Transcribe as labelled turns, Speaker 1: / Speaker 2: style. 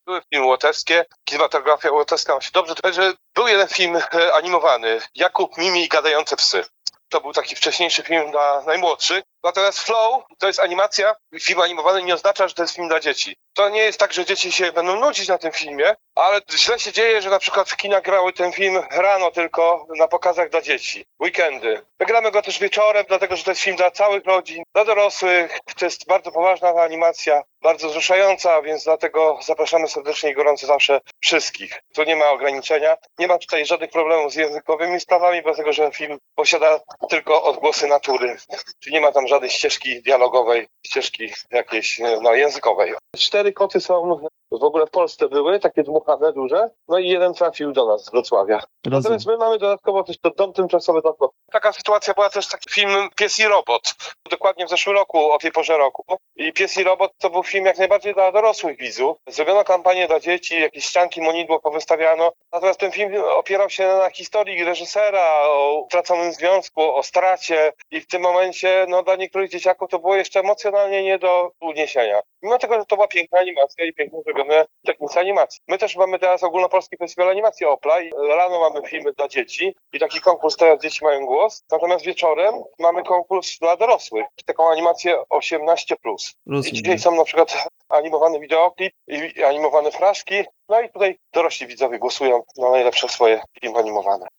Speaker 1: były filmy łotewskie, kinematografia łotewska ma się dobrze, że był jeden film animowany, Jakub, Mimi i gadające psy. To był taki wcześniejszy film dla najmłodszych. Natomiast Flow to jest animacja. Film animowany nie oznacza, że to jest film dla dzieci. To nie jest tak, że dzieci się będą nudzić na tym filmie, ale źle się dzieje, że na przykład w kinach grały ten film rano tylko na pokazach dla dzieci. Weekendy. My gramy go też wieczorem, dlatego że to jest film dla całych rodzin, dla dorosłych. To jest bardzo poważna animacja, bardzo wzruszająca, więc dlatego zapraszamy serdecznie i gorąco zawsze wszystkich. Tu nie ma ograniczenia. Nie ma tutaj żadnych problemów z językowymi sprawami, dlatego że film posiada tylko odgłosy natury. Czyli nie ma tam żadnej ścieżki dialogowej, ścieżki jakiejś językowej. 4 koty są w ogóle w Polsce były, takie dmuchane, duże, no i jeden trafił do nas z Wrocławia. Natomiast my mamy dodatkowo też dom tymczasowy dla kotów. Taka sytuacja była też taki film Pies i Robot, dokładnie w zeszłym roku, o tej porze roku. I Pies i Robot to był film jak najbardziej dla dorosłych widzów. Zrobiono kampanię dla dzieci, jakieś ścianki, monidło powystawiano. Natomiast ten film opierał się na historii reżysera, o utraconym związku, o stracie i w tym momencie dla niektórych dzieciaków to było jeszcze emocjonalnie nie do uniesienia. Mimo tego, że to była piękna animacja i pięknie zrobione technice animacji. My też mamy teraz Ogólnopolski Festiwal Animacji Opla i rano mamy filmy dla dzieci i taki konkurs teraz dzieci mają głos. Natomiast wieczorem mamy konkurs dla dorosłych, taką animację 18+. I dzisiaj są na przykład animowany wideoklip i animowane fraszki. No i tutaj dorośli widzowie głosują na najlepsze swoje filmy animowane.